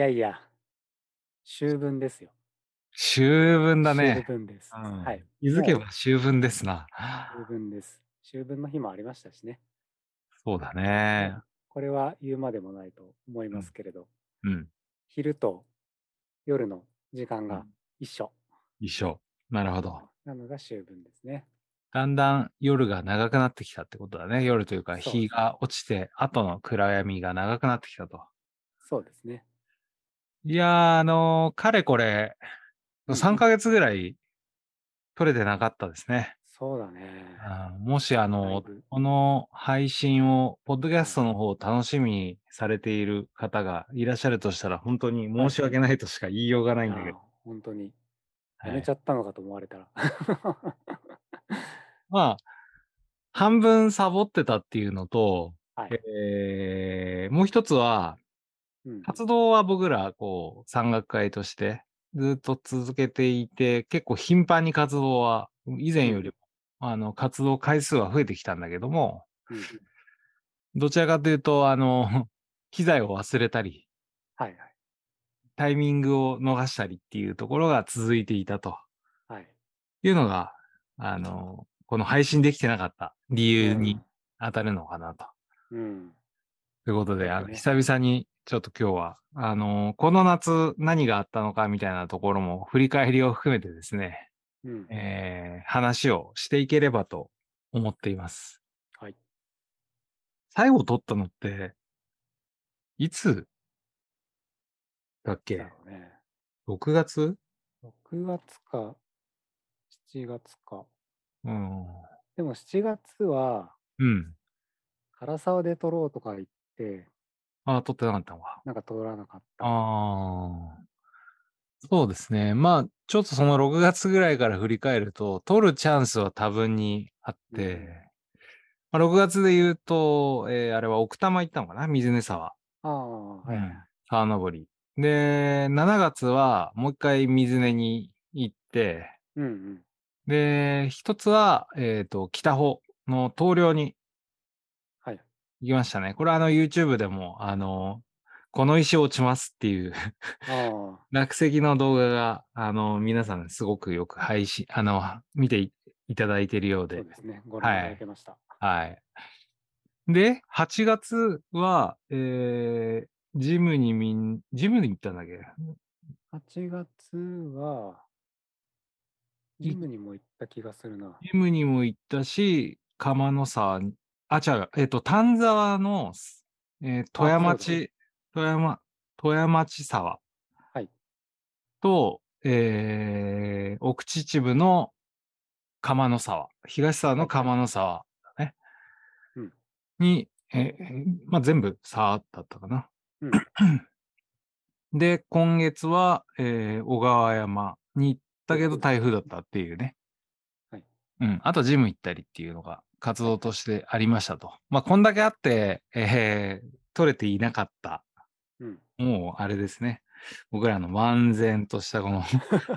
やいや、秋分ですよ。 秋分だ秋ね。 分です。 うん。 はい。 気づけもば秋分ですな。 う秋分です。秋分の日もありましたしね。 そうだもう、 ね。 これは言うまでもないと思いうん。 ますけれど、 うん。 昼と夜の時間がうん。 一緒一緒。なるほど。 なのが秋分ですね。 だんだん夜が長くなってきたってことだね。夜というか、 そう、 日が落ちて後の暗闇が長くなってきたと。 そうですね。 いや、かれこれうん、 3ヶ月ぐらい取れてなかったですね。 そうだね。 もしだいぶ。 この配信をポッドキャはい。 ストの方を楽しみにされている方がいらっしゃるとしたら、ほんとにはい。 申し訳ないとしか言いようがないいや、 んだけど。 本当にやめちはい。 ゃったのかと思われたら。 まあ、半分サボってたっていうのと、 はい。 もう一つは、 うん。 活動は僕らこう山岳会としてずっと続けていて、結構頻繁に活動は以うん。 前よりも、活動回数は増えてきたんだけども、 うん。 どちらかというと、機材を忘れたり、 はいはい。 タイミングを逃したりっていうところが続いていたとはい。 いうのが、この配信できてなかった理うん。 由に当たるのかなと。 うん。 ということで、 そうですね。 久々にちょっと今日は、この夏何があったのかみたいなところも振り返りを含めてですね、 うん。 話をしていければと思っています。 はい。 最後撮ったのって、いつだっけだろうね。 ?6 月。 6月か7月か。 うん。 でも7月はうん。 唐沢で撮ろうとか言って、 ああ、撮ってなかったのか。 なんか撮らなかったかも。 ああ、そうですね。まあ、ちょっとその6月ぐらいから振り返ると、撮るチャンスは多分にあっうんうん。 て、まあ、6月で言うと、あれは奥多摩行ったのかな、水根沢。 ああ、はいはいはい。 うん。沢登り。で、7月はもう一回水根に行って、 うんうん。 で、一つは、北穂の東陵にはい。 行きましたね。これはYouTube でも、この石落ちますっていうああ、 落石の動画が、皆さんすごくよく配信見ていただいているようで。 そうですね。ご覧いたはい。 だけました。 はい。で、8月は、ジムに行ったんだっけ？ 8月は、ジいムにも行った気がするな。 ジムにも行ったし、釜の沢に違う、丹沢の、 あ、そうだ。 富山富山地沢はい。 と、奥秩父の釜の沢、東沢のはい。 釜の沢だね。 うん。 に、ま、全部沢だったかな。 うん。 で、今月は、小川山に行ったけどおお。 台風だったっていうね。 はい。 うん、あとジム行ったりっていうのが活はい。 動としてありましたと。ま、こんだけあって、取れていなかった、 うん。 もうあれですね、僕らの漫然としたこの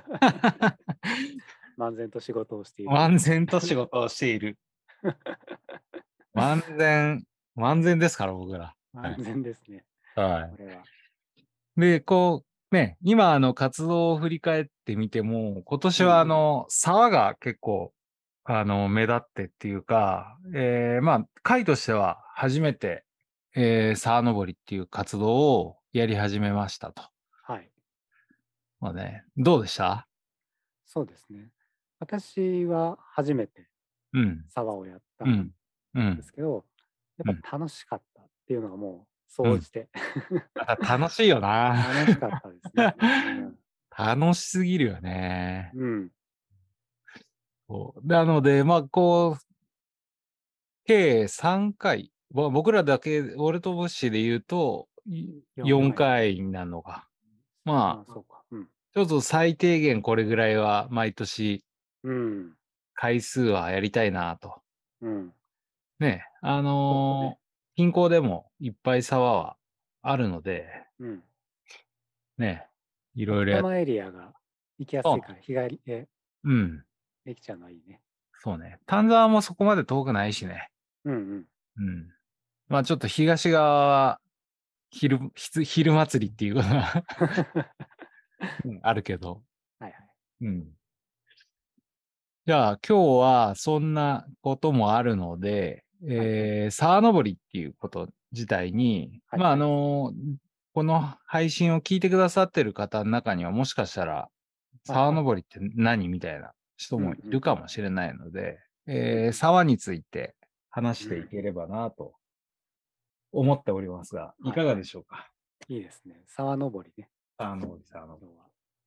漫然と仕事をしている。 漫然と仕事をしている。漫然漫然ですから、僕ら。は漫い。 然ですね。 はい。 これは。 で、こう、ね、今活動を振り返ってみても、今年はうん。 沢が結構、目立ってっていうか、まあ、会としては初めて、沢登りっていう活動をやり始めましたと。 はい。 まあね、どうでした？ そうですね。私は初めてうん。 沢をやったんうん。うん。 ですけど、やうん。 っぱ楽しかったっていうのがもううん。 総じて楽しいよな。 楽しかったですね。うん。 楽しすぎるよね。 うん。 そう。なので、ま、こう計3回、僕らだけ、俺とブッシーで言うと、 4 4 回。 回になるのか。まああ、 あ、 そうか。うん。 ちょっと最低限これぐらいは毎年うん。 回数はやりたいなと。 うん。 ね、 そうですね。 近郊でもいっぱい沢はあるので、 うん。 ね、いろいろ奥多摩エリアが行きやそう、 すいから、日帰りでうん、 できちゃうのはいいね。 そうね。丹沢もそこまで遠くないしね。 うんうん。 うん。まあちょっと東側は昼祭りっていうことがはあるけど。 いはい。 うん。じゃあ今日はそんなこともあるので、沢登りっていうこと自体に、 はいこの配信を聞いてくださってる方の中にはもしかしたら、 はい沢登りって何みたいな人もいるかもしれないので、沢について話していければなと思っておりますが、いかがでしょうか。 いいですね。沢登りね。 沢登り、沢登り。 今日は。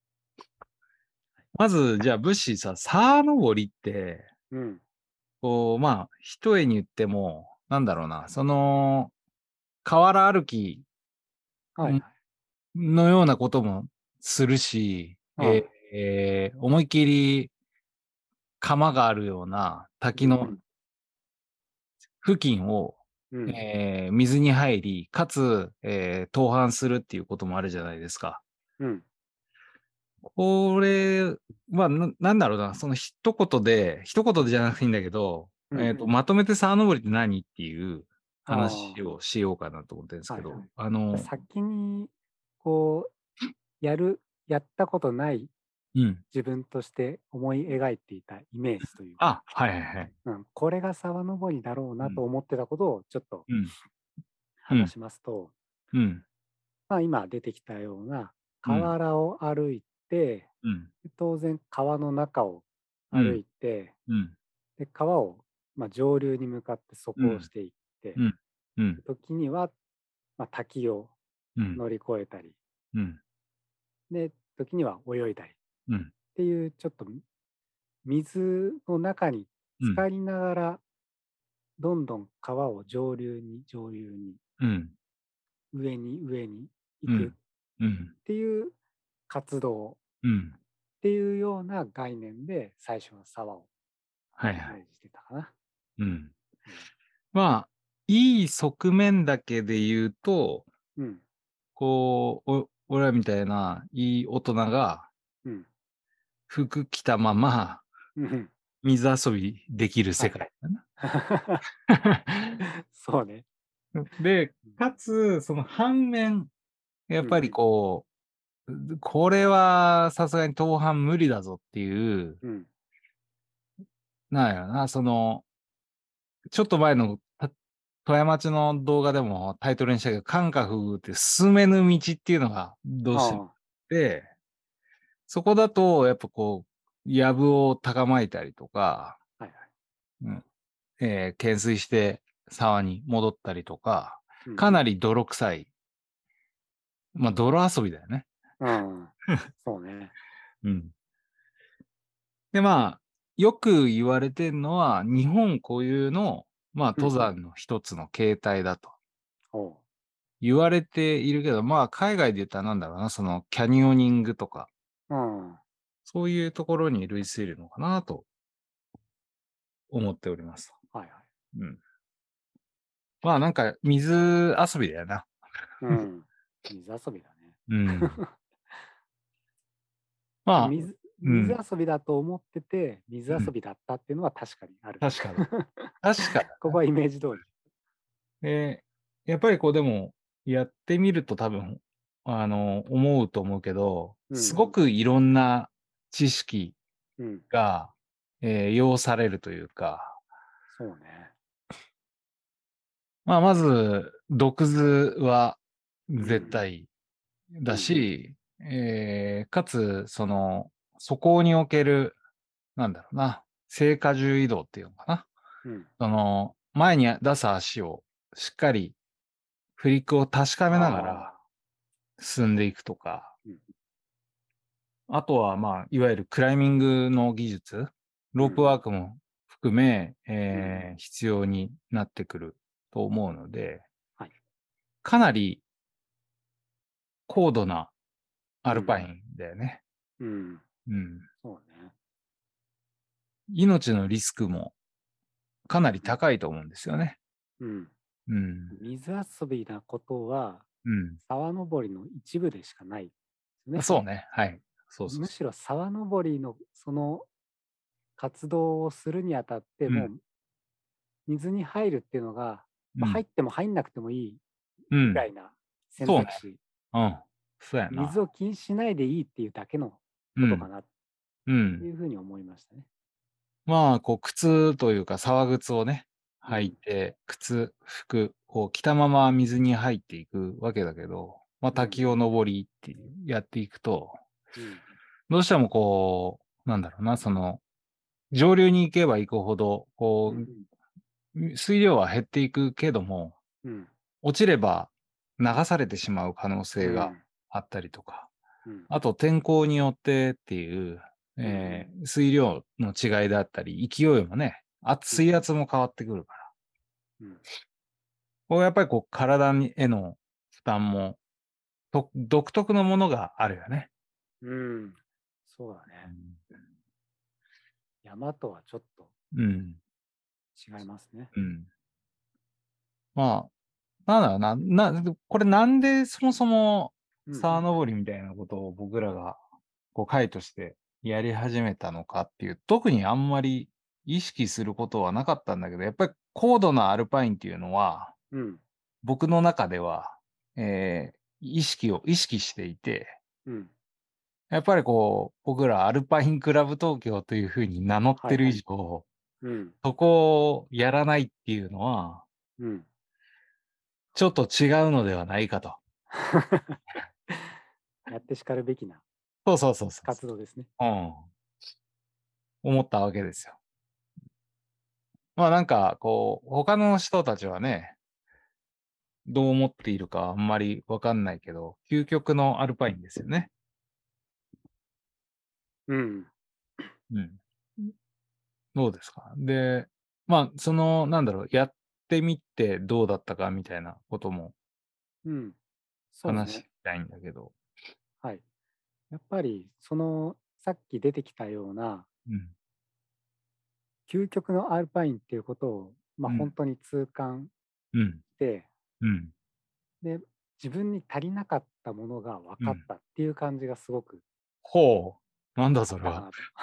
まず、じゃあ、物資さ、沢登りって、 うん。 こう、一重に言っても、なんだろうな、河原歩きはいはい。 のようなこともするし、 うん思いっきり川があるような滝の付近を、 うん。 水に入り、かつ、登攀するっていうこともあるじゃないですか。 うん。 これなんだろうな、その一言でじゃなくていいんだけど、まとめて沢登りって何っていうあ話をしようかなと思ってるんですあ、はいはけど、 い。先に、こやったことないうん。 自分として思い描いていたイメージというか、 あ、はいはいはい。 これが沢登りだろうなと思ってたことをちょっとうん。うん。 話しますと、 うん。 今出てきたようなうん。 河原を歩いて、 うん。 当然川の中を歩うん。 いて、 うん。 で、川を、上流に向かって走うん。 行していって、 うん。うん。 時には、滝をうん。 乗り越えたり、 うん。 で、時には泳いだりっうん。 ていうちょっと水の中にうん。 浸かりながら、どんどん川を上流に上流に、 うん。 上に上に行くっうん。うん。 ていう活動うん。 っていうような概念で最初は沢をはいはい。 イメージしてたかな。 うん。 うん。 いい側面だけで言うと、 うん。 俺らみたいないい大人がうん。 服着たままうん。 水遊びできる世はい。 界だな。 そうね。 で、 うん。 かつ、その反面、やっぱりうん。 これはさすがに当反無理だぞっていう、 うん。 なんやろな、ちょっと前の富山町の動画でもタイトルにしたけど、感覚って進めぬ道っていうのがどうしてもあっあて、そこだとやっぱ藪を高まいたりとか、 あ、はいはい。 うん、懸垂して沢に戻ったりとか、 うん。 かなり泥臭い、泥遊びだよね。 うん。そうね。 うん。で、よく言われてるのは、日本固有の、登うん。 山の一つの形態だとおう。 言われているけど、海外で言ったらなんだろうな、そのキャニオニングとか、 うん。はそういうところに類するのかなと思っております。 いはい。 うん。なんか水遊びだよな。 うん。水遊びだね。 うん。まあ、 水うん。 遊びだと思ってて、水うん。 遊びだったっていうのは確かにある。 確かだ。確かここだはイメージ通り。 で、やっぱりでも、やってみると多分、思うと思うけど、 うん。 すごくいろんな知識うん。 が、要されるというか、 そうね。 まず、毒図は絶うん。 対だうん。 し、かつ、そこにおける、なんだろうな、聖荷重移動っていうのかな。 うん。 前に出す足をしっかりフリックを確かめながらああ。 進んでいくとか、 うん。 あとは、いわゆるクライミングの技術、ロープうん。 ワークも含め、 うん。 必要になってくると思うので、 はい。 かなり高度なアうん。 ルパインだよね。 うん。 うん。 そうね。 命のリスクもかなりうん。 高いと思うんですよね。 うん。 うん。 水遊びなことは、 うん。 沢登りの一部でしかないですね。 そうね。はい。そうそうそむしろ沢登りのその活動をするにあたって、 う。うん。 もう水に入るっていうのが、 うん。 入っても入んなくてもいいうん。 みたいな選そうね。 択肢、 うん。そうやな。 水を気にしないでいいっていうだけのうん。 ことかなっうん。 ていうふうに思いましたね。 まあ、こう靴というか、革靴をね、履いうん、 て、服を着たまま水に入っていくわけだけど、まあ、 うん、 滝を登りってやっていくと、 うん、 どうしてもこう、なんだろうな、その、上流に行けば行くほど、こうん、 う、水量は減っていくけども、 うん、 落ちれば流されてしまう可能性がうん、 あったりとか、 うん、 あと天候によってっていう、 うん、 水量の違いだったり、勢いもね、 うん、 水圧も変わってくるから。 うん、 こうやっぱりこう体にへの負担も、独特のものがあるよね。 うん、そうだね。 うん。 山とはちょっとうん。 違いますね。 うん。まあ、なんだろうな、これなんでそもそもうん、 沢登りみたいなことを僕らがこう会としてやり始めたのかっていう、特にあんまり意識することはなかったんだけど、やっぱり高度なアルパインっていうのは、 うん、 僕の中では、意識していて、 うん、 やっぱりこう、僕らアルパインクラブ東京という風に名乗ってる以はいはい。 上、 うん、 そこをやらないっていうのは、 うん。 ちょっと違うのではないかと。 やってしかるべきなそうそうそうそうそ活動ですね。 う。うん。思ったわけですよ。まあなんか、こう、他の人たちはね、どう思っているかあんまりわかんないけど、究極のアルパインですよね。 うん、 うん。どうですか？で、まあ、その、なんだろう、やってみてどうだったかみたいなこともうん。そう話ね。 したいんだけど。 はい。やっぱり、さっき出てきたような、 うん。 究極のアルパインっていうことを、まあ、 うん。 本当に痛感うん。 して、 うん。 で、自分に足りなかったものが分うん。 かったっていう感じがすごくほう。なんだあっそれは。 たかなと。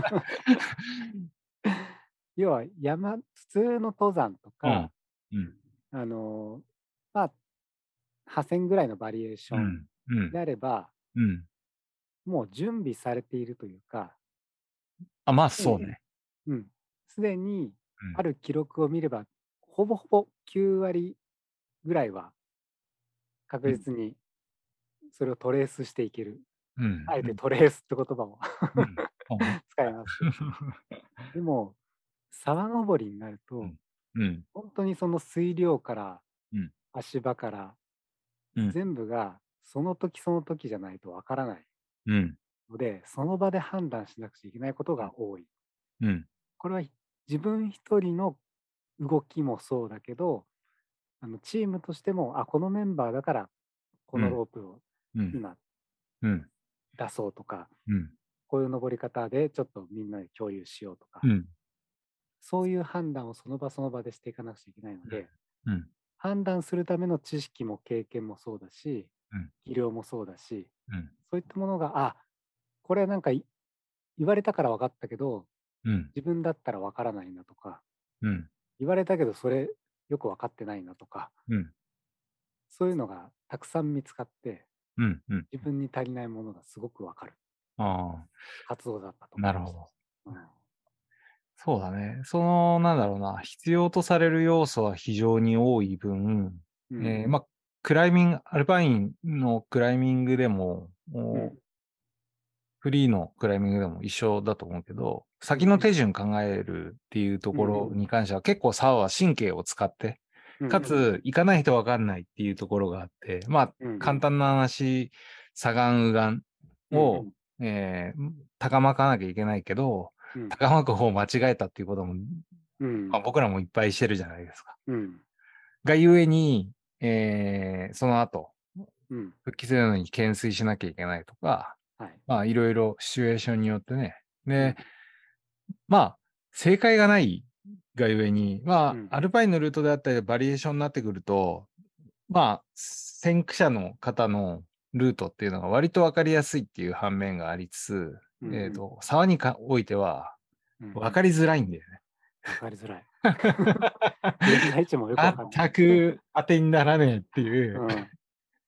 要は普通の登山とうん。 か、 うん。 あの、まあ、8,000ぐらいのバリエーションうん。うん。 であれば、 うん。 もう準備されているというか、 あ、まあ、 すでに、 そうね。 うん、すでにうん。 ある記録を見れば、ほぼほぼ9割ぐらいは確うん。 実にそれをトレースしていける。 うん。 あえうん。 てトレースって言葉をうん。そうね。 使いますけど。でも、沢登りになると、 うん。うん。 本当にその水量からうん。 足場からうん。 全部がその時その時じゃないとわからないうん。 ので、その場で判断しなくちゃいけないことが多い。 うん。 これは自分一人の動きもそうだけど、チームとしても、あ、このメンバーだからこのうん。 ロープをうん。 今うん。 出そうとか、 うん。 こういう登り方でちょっとみんなで共有しようとか、 うん。 そういう判断をその場その場でしていかなくちゃいけないので、 うん。 判断するための知識も経験もそうだし、 うん。 技量もそうだし、 うん。 そういったものが、あ、これはなんか言われたから分かったけど、 うん。 自分だったら分からないなとか、 うん。 言われたけどそれよく分かってないなとか、 うん。 そういうのがたくさん見つかって、 うん。うん。 自分に足りないものがすごく分かるああ、 活動だったと思いました。 なるほど。 うん、 そうだね。その、なんだろうな、必要とされる要素は非常に多い分、 うん、 まあ、アルパインのクライミングでも、 うん、 フリーのクライミングでも一緒だと思うけど、先うん、 の手順考えるっていうとうん、 ころに関しては結構沢は神経を使って、 うん、 かつ行かないとわかんないっていうところがあって、まあ、 うん、 簡単な話、左岸右岸うん、 を、高まかなきゃいけないけど、 うん、 高まく方を間違えたっていうことも、 うん、 まあ、僕らもいっぱいしてるじゃないですか。 うん、 がゆえに、その後、 うん、 復帰するのに懸垂しなきゃいけないとか、 はい、 まあ、いろいろシチュエーションによってね。で、 うん、 まあ、正解がないがゆえに、まうん、 あ、アルパインのルートであったり、バリエーションになってくると、まあ、先駆者の方のルートっていうのが割と分かりやすいっていう反面がありつつ、 うん、 沢においてはうん、 分かりづらいんだよね。 わかりづらい。現在地もよくわかんない。 全く当てにならねえっていう。 うん、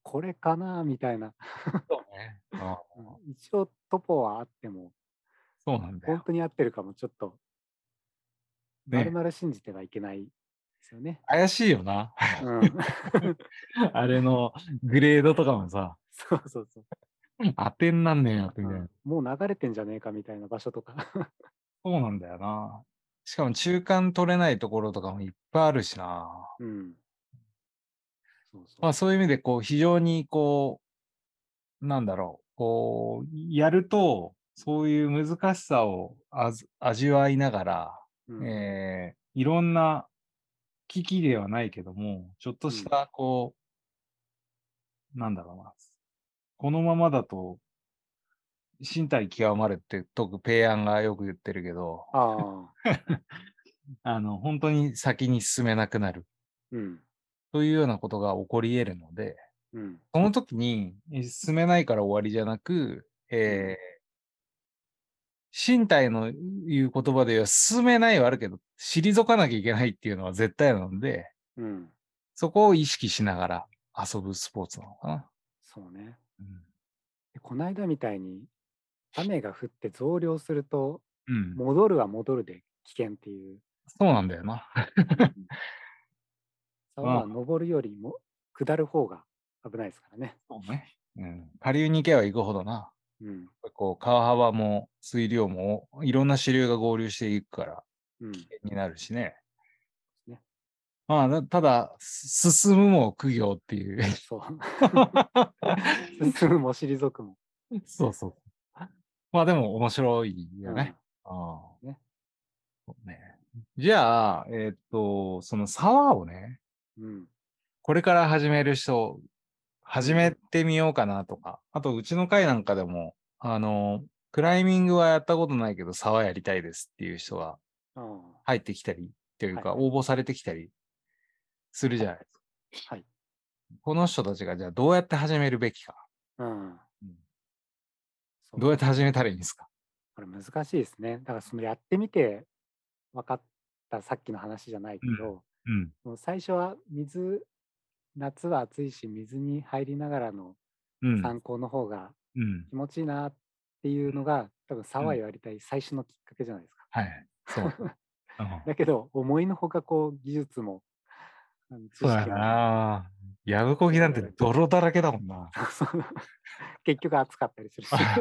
これかなみたいな。 そうね。ああ、 うん、一応トポはあっても、 そうなんだよ。 本当に合ってるかもちょっと、丸ね。 々信じてはいけないですよね。 怪しいよな。 うん。 あれのグレードとかもさ、 そうそうそう。 当てになんねえなみたいな。 うん。もう流れてんじゃねえかみたいな場所とか。 そうなんだよな。しかも中間取れないところとかもいっぱいあるしな。 うん。そうそう。 まあ、そういう意味でこう非常にこう、なんだろう、こう、やると、そういう難しさを味わいながら、 うん。 いろんな機器ではないけども、ちょっとうん。 したこう、なんだろうな、このままだと身体極まるってペイアンがよく言ってるけど、 ああ。 本当に先に進めなくなるうん。 というようなことが起こり得るので、 うん。 その時に、進めないから終わりじゃなく、 うん。 身体の言う言葉では進めないはあるけど、退かなきゃいけないっていうのは絶対なので、 うん。 そこを意識しながら遊ぶスポーツなのかな。 そうね。 うん。 で、こないだみたいに雨が降って増量すると、 うん。 戻るは戻るで危険っていう。 そうなんだよな。 うん。沢まあ、 は登るよりも下る方が危ないですからね。 そうね。うん。下流に行けば行くほどな、 うん。 こう川幅も水量もいろんな支流が合流していくからうん。 危険になるしね。 ね。 まあ、ただ、進むも苦行っていう。 そう。進むも退くも。 そうそう。まあでも面白いよね。 うん。 ああ、 ね。 そうね。じゃあ、その沢をね、 うん。 これから始める人、始うん。 めてみようかなとか、あとうちの会なんかでも、クライミングはやったことないけど沢やりたいですっていう人がああ。 入ってきたり、というかはいはい。 応募されてきたりするじゃないですか。 はい。 この人たちがじゃあどうやって始めるべきか。 うん。 うん、 そう。 どうやって始めたらいいんですか？ これ難しいですね。だからそのやってみて分かったさっきの話じゃないうん。 けど、 うん。 もう最初は夏は暑いし、水に入りながらのうん。 参考の方がうん。 気持ちいいなっていうのが、多分うん。 沢やりたい最初のきっかけじゃないですか。 はい。そう。うん。 だけど、思いのほかこう技術も、知そうや識もな。やぶこぎなんて求められて、 泥だらけだもんな。 そうそう結局暑かったりするし。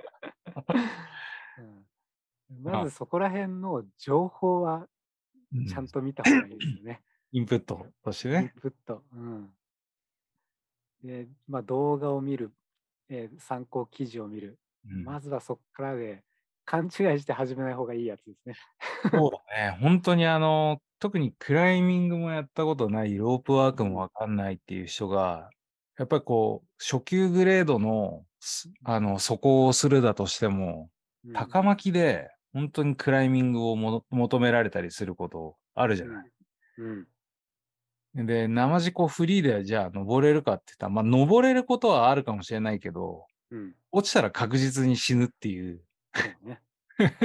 うん、まあ、 ずそこら辺の情報はうん。 ちゃんと見た方がいいですよね。 インプットとしてインね。 プット。うん。で、動画を見る、参考記事を見る。 うん。 まずはそこからで、勘違いして始めない方がいいやつですね。 そうだね。本当に特にクライミングもやったことない、ロープワークもうん。 わかんないっていう人が、やっぱりこう、初級グレードの、走行をするだとしても、 うん。 高巻きで本当にクライミングを求められたりすることあるじゃない。 うん。うん。 で、生事故フリーでじゃあ登れるかって言ったら、まあ登れることはあるかもしれないけど、 うん。 落ちたら確実に死ぬっていうそうね。うん。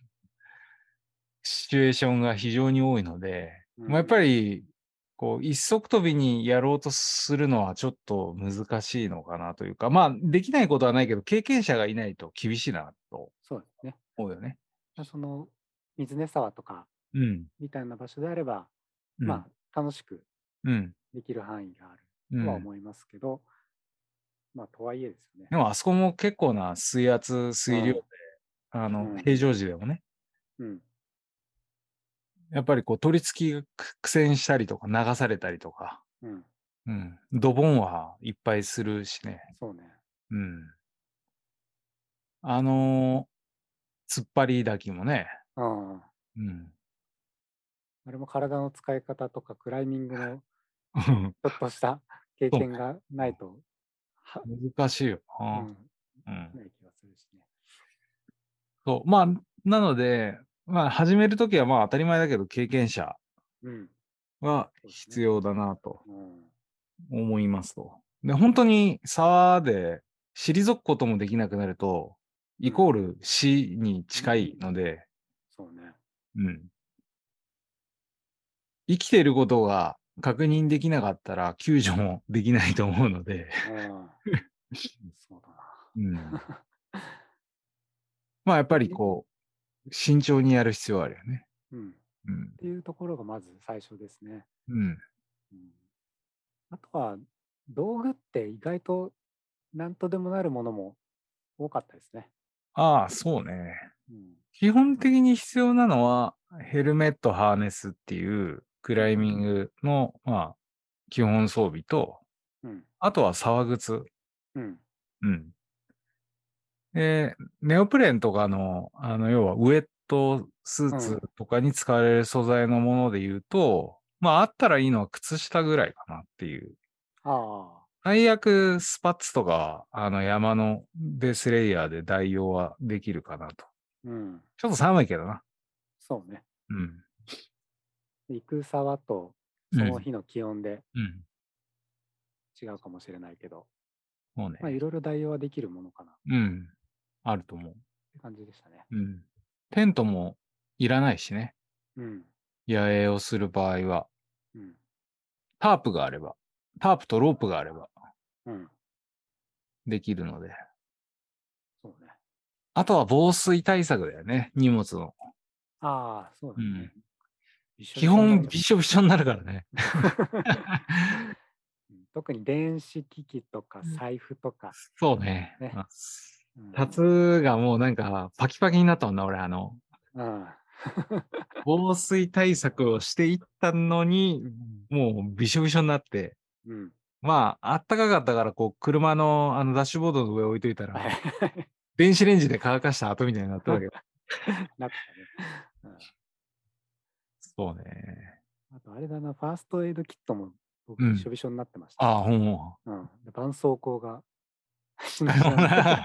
シチュエーションが非常に多いので、やっうん。 ぱり、こう、一足飛びにやろうとするのはちょっと難しいのかなというか、まあ、できないことはないけど、経験者がいないと厳しいなとそうですね。 思うよね。 その、水根沢とかうん、 みたいな場所であれば、 うん、 楽しくうん、 できる範囲があるうん。 とは思いますけど、とはいえですよね。 でもあそこも結構な水圧、水量で、 うん。うん。 平常時でもね、 うん。 やっぱりこう取り付きが苦戦したりとか流されたりとか、 うん。 うん、ドボンはいっぱいするしね。 そうね。 うん。あの突っ張り抱きもね、 うん。 うん。 あれも体の使い方とかクライミングのうん、 ちょっとした経そうね。 験がないと、はうん、難しいよな。 うん、 うん。 ない気がするしね。 そう、まあ、なので、まあ、始めるときはまあ、当たり前だけど、経験者うん、 はそうですね。 必要だなとうん、 思いますと。で、本当に沢で退くこともできなくなると、 うん、 イコール死に近いので、 そうね。 うん。生きていることが確認できなかったら救助もできないと思うので、 そうだうん。 な。 まあやっぱりでこう、慎重にやる必要はあるよね。 っうん。 ていうところがまず最初ですね。 うん。 うん、あとは、道具って意外と何とでもなるものも多かったですね。 ああ、そうね。 うん。 基本的に必要なのは、ヘルメット、ハーネスっていうクうん。 ライミングの、まあ、基本装備と、 うん。 あとは革靴。 うん。 うん。で、ネオプレンとかの、要はウエットスーうん。 ツとかに使われる素材のもので言うと、まあ、あったらいいのは靴下ぐらいかなっていう。 ああ。 最悪、スパッツとか、山のベースレイヤーで代用はできるかなと。 うん。 ちょっと寒いけどな。 そうね。 うん。 行く沢とうん。 その日の気温でうん。 違うかもしれないけど、 もうね。 まあいろいろ代用はできるものかなっうん。あると思う。 て感じでしたね。 うん。テントもいらないしね。 うん。 野営をする場合は。 うん。 タープがあれば、タープとロープがあればうん。 できるので。 そうね。 あとは防水対策だよね。荷物の。 ああ、そうだね。 うん。 びしょ基びしょになっちゃう。 本びしょびしょになるからね。 特に電子機器とか財布とかそうね。 ね。 あうん。 タツがもうなんかパキパキになったもんな、俺うん。 防水対策をしていったのに、もうびしょびしょになって、 うん。 まあ、あったかかったから、こう、車のダッシュボードの上置いといたはら、 い。 電子レンジで乾かした後みたいになってたけど。 なってたね。うん。 そうね。 あとあれだな、ファーストエイドキットも僕うん。 びしょびしょになってましたね。 ああ、ほんま。 うん。で絆創膏がしな使い物しなになってた。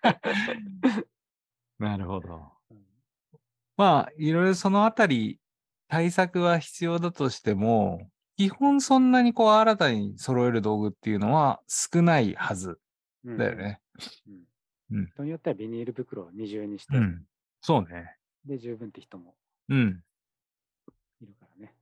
なるほど。 うん。 まあ、いろいろそのあたり、対策は必要だとしても、基本そんなにこう新たに揃える道具っていうのは少ないはずうん。 だよね。 うん。 うん。 人によってはビニール袋を二重にして、 うん。そうね。 で十分って人もうん。 いるからね。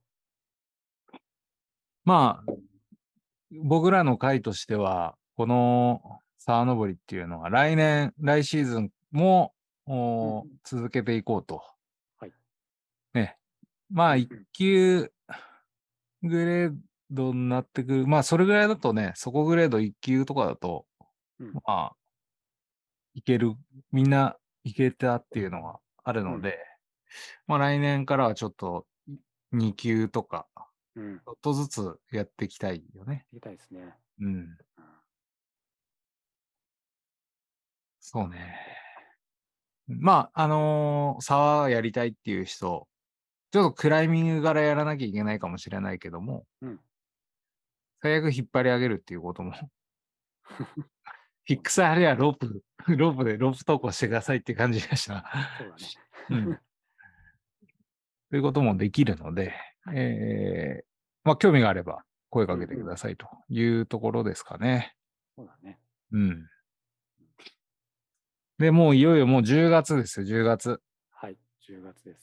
まあ、僕らの会としては、この沢登りっていうのは来シーズンもうん。 続けていこうと。 はい。 ね。まあ、一うん。 級グレードになってくる。まあ、それぐらいだとね、そこグレード一級とかだと、 うん。 まあ、いける、みんないけたっていうのがあるうん。 ので、まあ来年からはちょっと2級とか、 うん。 ちょっとずつやっていきたいよね。 みたいですね。 うん。 うん。 そうね。まあ、沢やりたいっていう人、ちょっとクライミングからやらなきゃいけないかもしれないけども、 うん。 最悪引っ張り上げるっていうことも、フィックスそうね。 あるいはロープ、ロープでロープ投稿してくださいっていう感じがした。 そうだね。 うん。ということもできるので、 はい。 まあ、興味があれば声うん。 かけてくださいというところですかね。 そうだね。 うん。で、もういよいよもう10月ですよ、10月。 はい。10月です。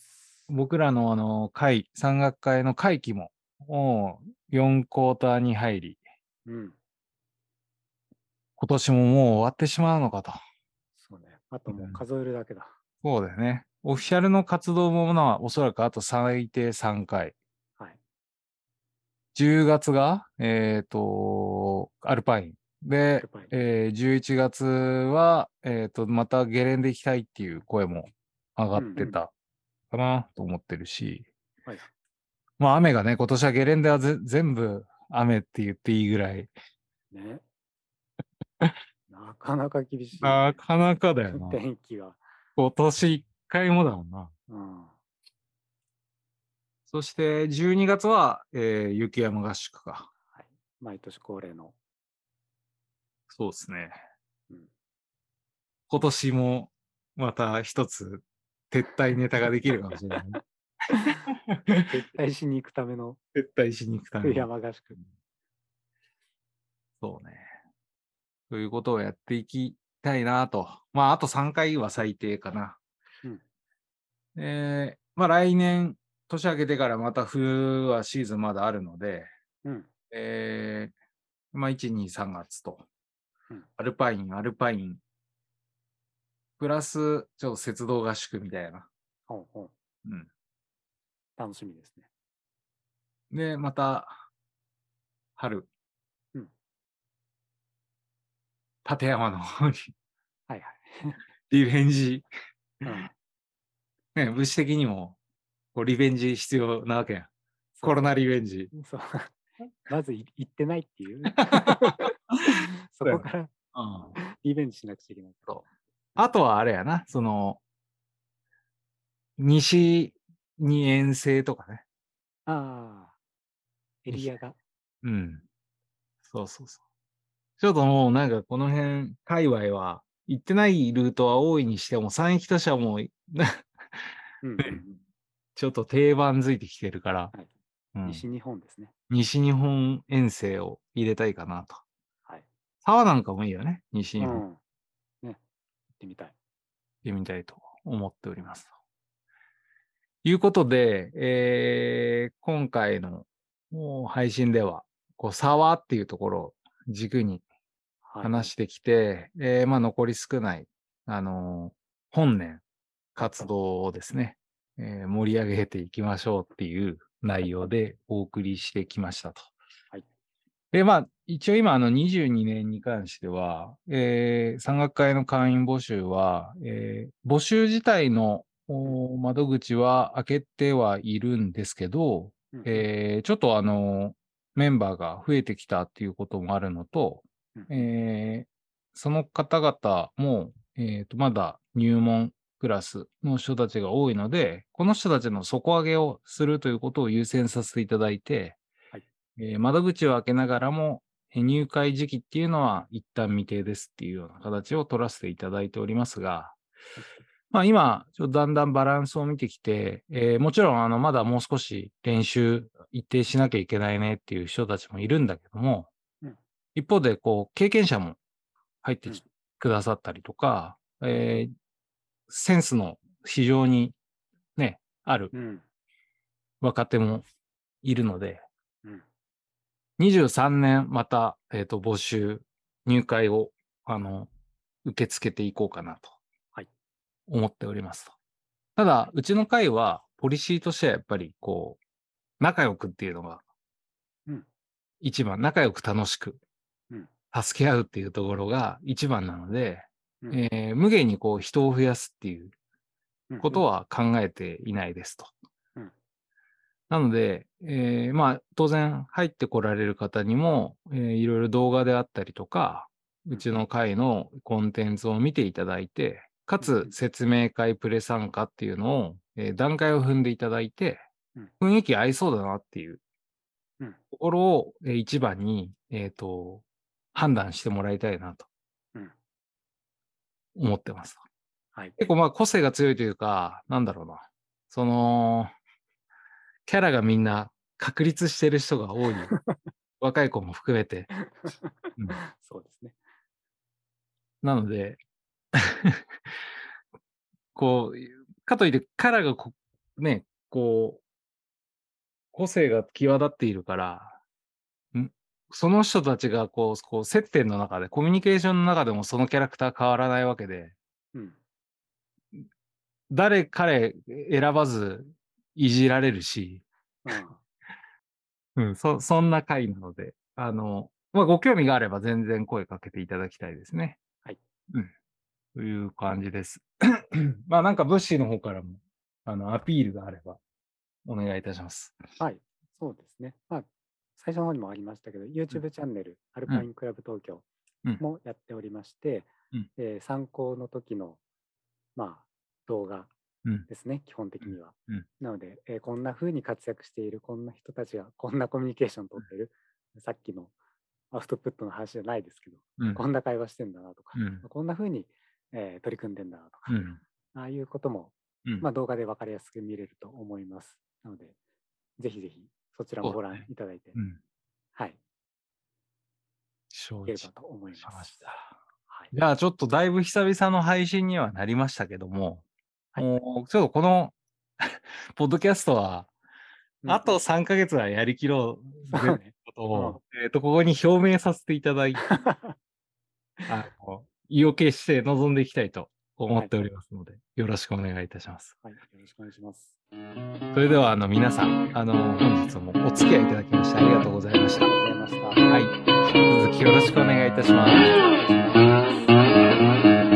僕らの山岳会の会期も、もう4クォーターに入り、 うん。 今年ももう終わってしまうのかと。 そうね。あともううん、 数えるだけだ。 そうだよね。オフィシャルの活動もおそらくあと最低3回。 はい。 10月が、アルパイン。で、 アルパイン。 11月は、またゲレンデ行きたいっていう声も上がうん。 ってたかなと思ってるし、 はい。 まあ雨がね、今年はゲレンデは全部雨って言っていいぐらい、 ね。なかなか厳しいよね。 なかなかだよな。 天気が。 今年一回もだもんな。 うん。 そして12月は、雪山合宿か。 はい。毎年恒例の。 そうですね。 うん。 今年もまた一つ撤退ネタができるかもしれない。 撤退しに行くための撤退しに行くための。 山合宿。 そうね。ということをやっていきたいなと。まあ、あと3回は最低かな。 うん。 まあ来年、年明けてからまた冬はシーズンまだあるので、 うん。 まあ、1、2、3月と、 うん。 アルパイン、プラス、ちょっと鉄道合宿みたいな。 ほうほう。 うん。 楽しみですね。 で、また、春、 うん。 立山の方にはいはい。 リベンジ、 うん。 ね、物資的にも、こうリベンジ必要なわけやん。コロナリベンジ。 そう。まず行ってないっていうそそうやこからな。うん。 リベンジしなくちゃいけないかそう。あとはあれやな、その、西に遠征とかね。 ら。ああ、エリアが。 うん。そうそうそう。ちょっともうなんかこの辺、界隈は、行ってないルートは多いにしても、山域都市はもう、 うんうんうん。 ちょっと定番づいてきてるから、 はい。 うん、 西日本ですね。 西日本遠征を入れたいかなと。 はい。 沢なんかもいいよね、西日本。行っうん。ね。行ってみたい。 てみたいと思っております。ということで、今回のもう配信では、こう、沢っていうところを軸にはい。 話してきて、まあ残り少ない、あの本年活動をですね、盛り上げていきましょうっていう内容でお送りしてきましたと。 はい。 で、まあ、一応今、22年に関しては、山岳会の会員募集は、募集自体の窓口は開けてはいるんですけど、 うんうんちょっとメンバーが増えてきたっていうこともあるのと、 うんその方々も、まだ入門クラスの人たちが多いので、この人たちの底上げをするということを優先させていただいて、 はい。 窓口を開けながらも、入会時期っていうのは一旦未定ですっていうような形を取らせていただいておりますが、 はい。 まあ今、ちょっとだんだんバランスを見てきて、もちろんまだもう少し練習一定しなきゃいけないねっていう人たちもいるんだけども、 うん一方でこう経験者も入ってうんくださったりとか、 うんセンスの非常にね、あるうん若手もいるので、 うん 23年また、募集、入会を、受け付けていこうかなとはい。 思っておりますと。ただ、うちの会は、ポリシーとしてはやっぱり、こう、仲良くっていうのがうん一番、仲良く楽しく、 うん助け合うっていうところが一番なので、 うん無限にこう、人を増やすっていうことうんは考えていないですと。 うんなので、まあ、当然入ってこられる方にも、いろいろ動画であったりとか、 うんうちの会のコンテンツを見ていただいて、かつうん説明会プレ参加っていうのを、段階を踏んでいただいて、 うん雰囲気合いそうだなっていううんところを、一番に、判断してもらいたいなとうん思ってます。 はい。 結構まあ個性が強いというか、なんだろうな。その、キャラがみんな確立してる人が多い。若い子も含めて。うん。 そうですね。 なので、こう、かといってキャラがね、こう、個性が際立っているから、その人たちがこう接点の中で、コミュニケーションの中でもそのキャラクター変わらないわけで、 うん彼選ばずいじられるし、 うんそんな回なので、まあ、ご興味があれば全然声かけていただきたいですね。 はい。 うん。という感じです。まあなんかブッシーの方からも、アピールがあればお願いいたします。 はい。そうですね。まあ、最初の方にもありましたけど、 うん。 YouTube チャンネル、アルうん。 パインクラブ東京うん。 もやっておりまして、 うん。 参考の時の、まあ、動画うん。 ですね、基本的には。 うん。 なので、こんな風に活躍している、こんな人たちがこんなコミュニケーション取ってる、さっきのアウトプットの話じゃないですけど、 うん。 こんな会話してんだなとか、 うん。 こんな風に、取り組んでんだなとか、 うん。 ああいうことも、 うん。 まあ、動画で分かりやすく見れると思います。なので、ぜひぜひそちらもご覧そうだね。 いただいて、 うん。 はい、い承知ければと思います。 しました。 はい。 じゃあちょっとだいぶ久々の配信にはなりましたけども、 はい。 ちょっとこのポッドキャストは、あとうんうん。 3ヶ月はやりきろうぜそうね。 ことを、ここに表明させていただいて、意を決して臨んでいきたいと思っておりますので、よろしくお願いいたします。 はい、よろしくお願いします。 それでは、皆さん、本日もお付き合いいただきましてありがとうございました。 ありがとうございました。 はい。引き続きよろしくお願いいたします。 お願いします。